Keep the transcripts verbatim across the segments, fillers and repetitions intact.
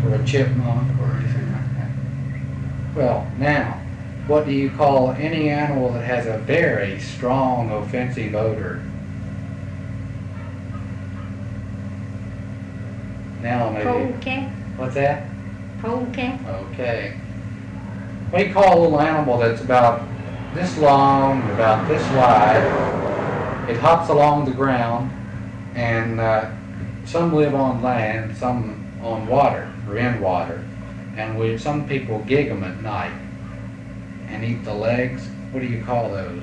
or a chipmunk or anything like that. Well, now, what do you call any animal that has a very strong offensive odor? Now maybe. Polecat. What's that? Polecat. Okay. What do you call a little animal that's about this long, about this wide? It hops along the ground, and uh, some live on land, some on water or in water, and we, some people gig them at night and eat the legs. What do you call those?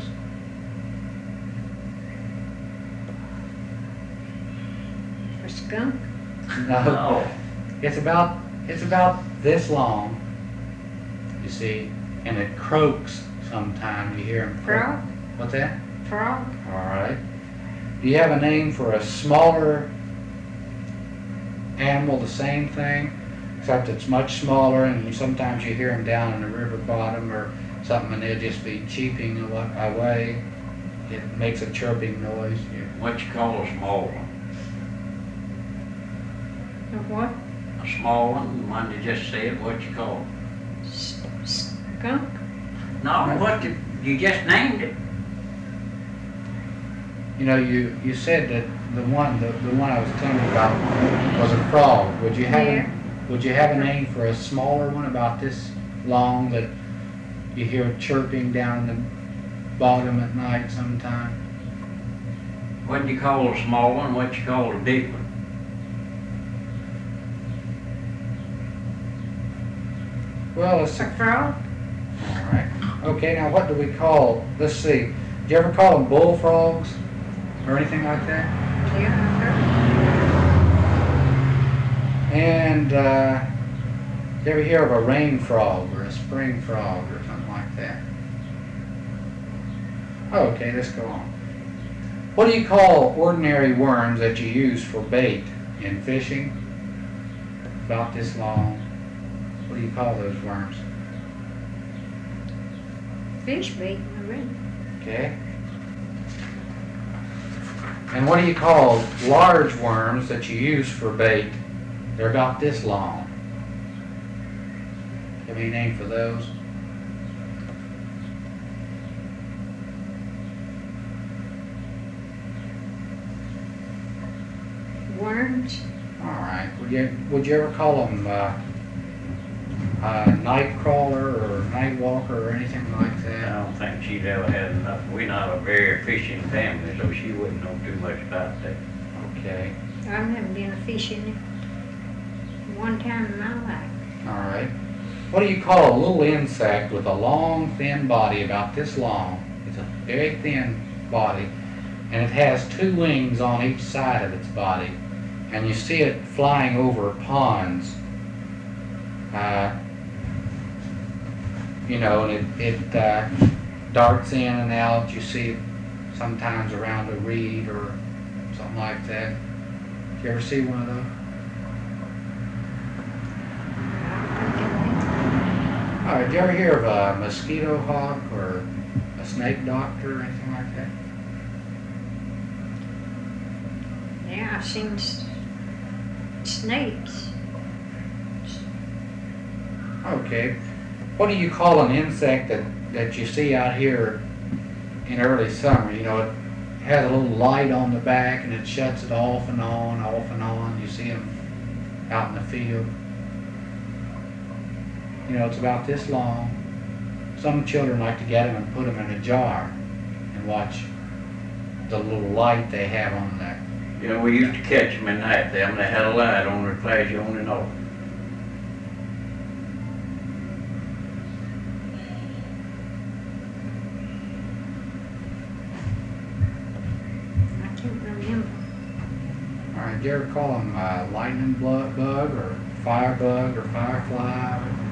A skunk. No. No. It's about it's about this long, you see, and it croaks sometimes. You hear him croak. Frog. What's that? Frog. All right. Do you have a name for a smaller animal, the same thing, except it's much smaller, and sometimes you hear them down in the river bottom or something, and they'll just be cheeping awa- away. It makes a chirping noise. You- What you call a small one? A what? A small one, the one you just said, what you call it? S- skunk. No, what did, you just named it. You know, you, you said that the one the, the one I was telling you about was a frog. Would you have Yeah. a, would you have a name for a smaller one about this long that you hear chirping down in the bottom at night sometime? What do you call a small one, what you call a big one? Well, it's A frog. all right. Okay, now what do we call? Let's see. Do you ever call them bullfrogs or anything like that? Yeah. And uh, you ever hear of a rain frog or a spring frog or something like that? Okay, let's go on. What do you call ordinary worms that you use for bait in fishing? About this long. What do you call those worms? Fish bait. I read. Okay. And what do you call large worms that you use for bait? They're about this long. Have any name for those? Worms. All right. Would you would you ever call them uh, uh, night crawler or night walker or anything like I that? don't think she'd ever had enough. We're not a very fishing family, so she wouldn't know too much about that. Okay. I've never been a fishing one time in my life. All right. What do you call a little insect with a long, thin body about this long? It's a very thin body, and it has two wings on each side of its body, and you see it flying over ponds. Uh, you know, and it, it uh, darts in and out. You see it sometimes around a reed or something like that. You ever see one of those? All right, did you ever hear of a mosquito hawk or a snake doctor or anything like that? Yeah, I've seen s- snakes. Okay. What do you call an insect that, that you see out here in early summer? You know, it has a little light on the back and it shuts it off and on, off and on. You see them out in the field. You know, it's about this long. Some children like to get them and put them in a jar and watch the little light they have on there. You know, we used to catch them at night. Them they had a light on their flash on and off. I can't remember. All right, do you ever call them uh, lightning blu- bug or firebug or firefly?